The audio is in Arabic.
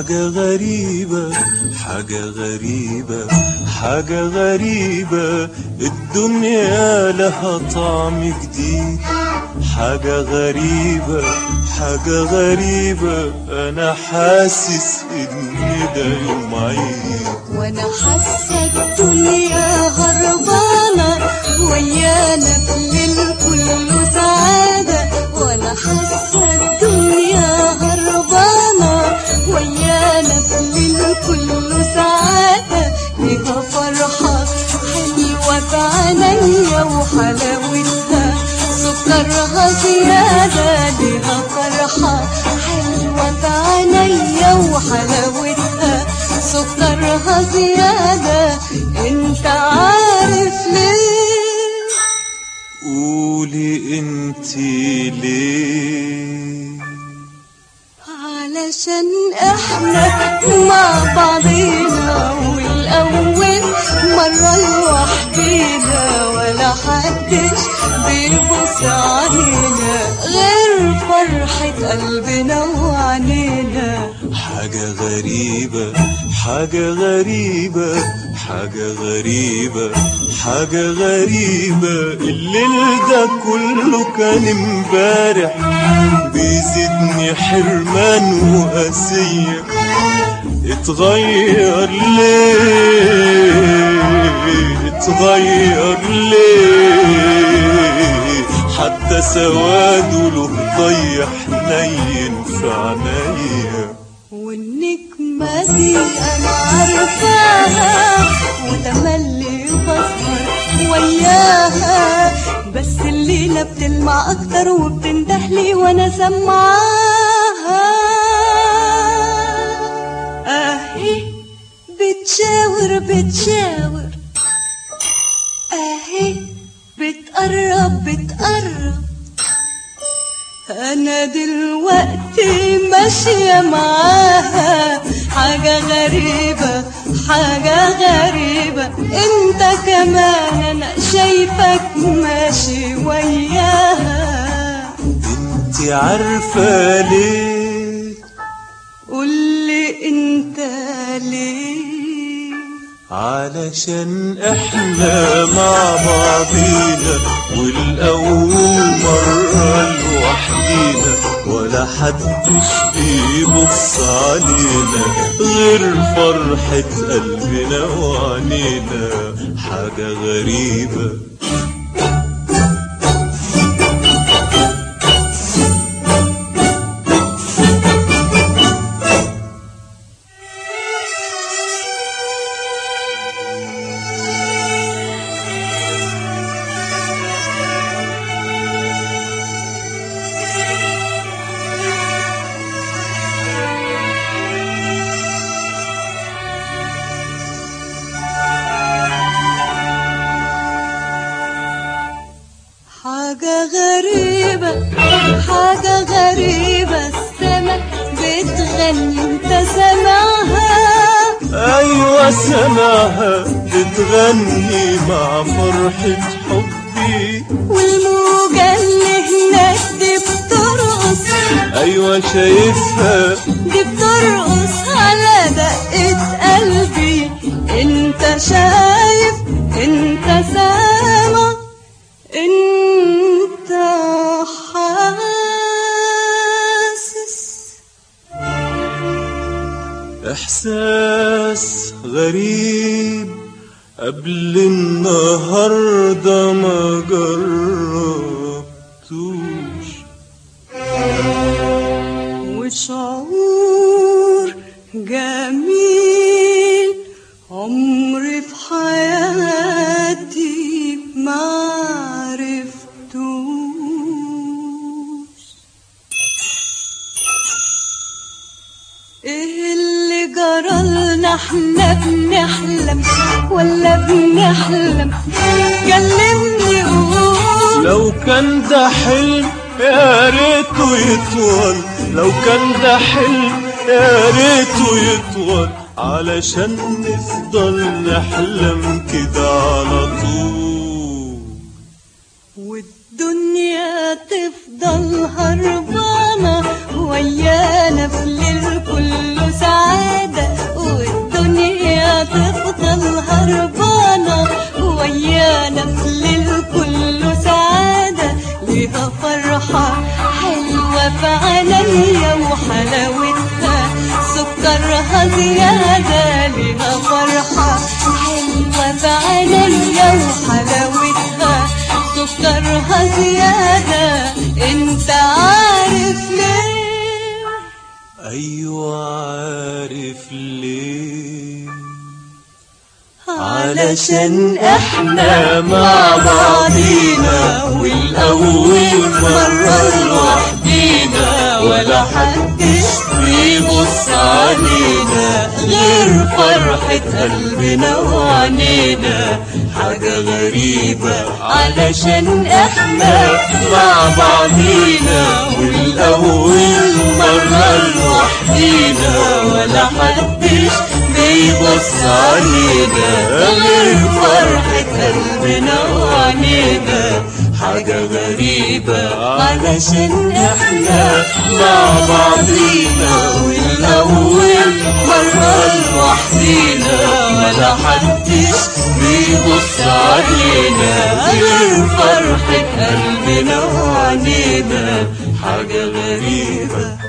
حاجة غريبة حاجة غريبة حاجة غريبة، الدنيا لها طعم جديد. حاجة غريبة حاجة غريبة، أنا حاسس إن ده يوم عيد. وأنا حاسة الدنيا هربانة ويانا في الليل كله سعادة. وأنا حاسة الدنيا هربانة ويانا في الليل كله سعادة. ليها فرحة حلوة في عينيا وحلاوتها سكرها زيادة. ليها فرحة حلوة في عينيا وحلاوتها سكرها زيادة. انت عارف ليه؟ قولي انتي ليه؟ علشان احنا مع بعضينا والاول مرة لوحدينا، ولا حدش بيبص علينا غير فرحة قلبنا وعنينا. حاجة غريبة حاجة غريبة حاجة غريبة حاجة غريبة، الليل ده كله كان امبارح بيزيدني حرمان وقاسية. اتغير ليه اتغير ليه، حتى سواده له ضي حنين في عينيا. والنجمة دي أنا عارفاها وتملي بسهر وياها، بس الليلة بتلمع أكتر وبتندهلي وأنا سمعاها. أهي بتشاور بتشاور، أهي بتقرب بتقرب، أنا دلوقتي ماشية معاها. حاجة غريبة حاجة غريبة، انت كمان انا شايفك ماشي وياها. انت عارفة ليه؟ قولي انت ليه؟ علشان احنا مع بعضينا والاول مرة لوحدينا، ولا حدش بيبص علينا غير فرحة قلبنا وعنينا. حاجة غريبة حاجة غريبة حاجة غريبة، السما بتغني انت سامعها؟ ايوه سامعها بتغني مع فرحة حبي. والموجة اللي هناك دي بترقص، ايوه شايفها دي بترقص على دقة قلبي. انت شايف انت سامع انت حاسس. احساس غريب قبل النهاردة ما جربتوش، وشعور جميل عمري في حياتي ما عرفتوش. ايه اللي جرالنا؟ احنا بنحلم ولا بنحلم؟ كلمني قول. لو كان ده حلم يا ريته يطول، لو كان ده حلم يا ريته يطول، علشان نفضل نحلم كده على طول. والدنيا تفضل هربانة ويانا في الليل كله سعادة. تفضل هربانة ويانا في ليل كله سعادة، ليها فرحة حلوة في عينيا وحلاوتها سكرها زيادة، ليها فرحة حلوة في عينيا وحلاوتها سكرها زيادة. انت عارف ليه؟ ايوه عارف ليه، علشان احنا مع بعضينا والاول مرة لوحدينا، ولا حدش بيبص علينا غير فرحة قلبنا وعنينا. حاجة غريبة علشان احنا مع بعضينا والاول مرة لوحدينا، ولا حدش بيبص علينا غير فرحة قلبنا وعنينا. حاجة غريبة علشان احنا مع بعضينا والاول مرة لوحدينا، ولا حدش بيبص علينا غير فرحة قلبنا وعنينا. حاجة غريبة.